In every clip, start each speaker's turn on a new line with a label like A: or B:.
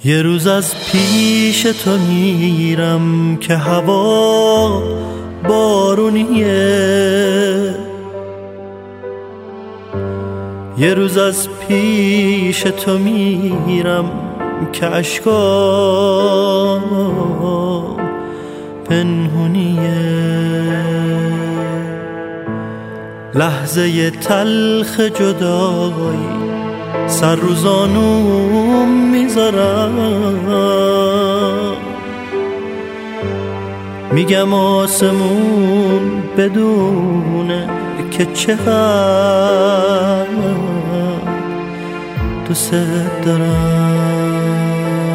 A: یه روز از پیش تو میرم که هوا بارونیه، یه روز از پیش تو میرم که اشکام پنهونیه، لحظه تلخ جدایی سر رو زانوم میذارم، میگم آسمون بدونه که چقدر دوست دارم.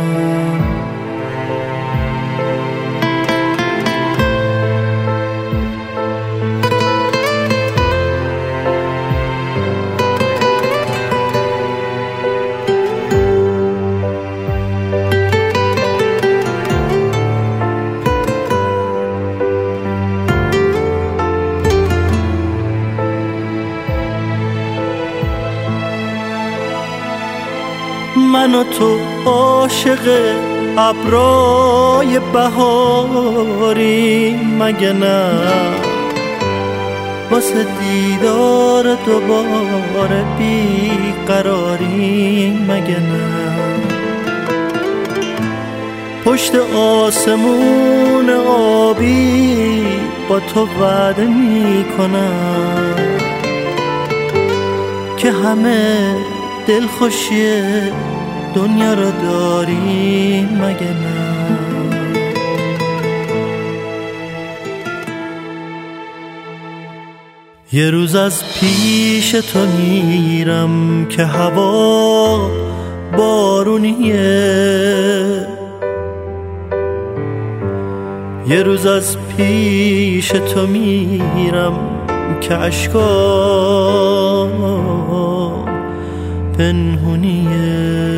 A: من و تو عاشق ابرای بهاری مگه نه، واسه دیدار دوباره بیقراری مگه نه، پشت آسمون آبی با تو وعده میکنم که همه دلخوشی دنیا رو داری مگه نه. یه روز از پیش تو میرم که هوا بارونیه، یه روز از پیش تو میرم که اشکام پنهونیه،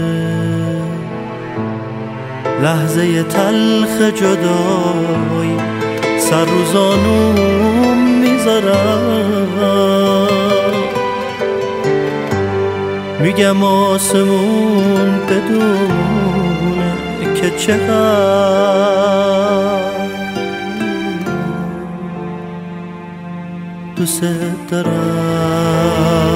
A: لحظه تلخ جدایی سر رو زانوم میذارم، میگم آسمون بدونه که چقدر دوست دارم.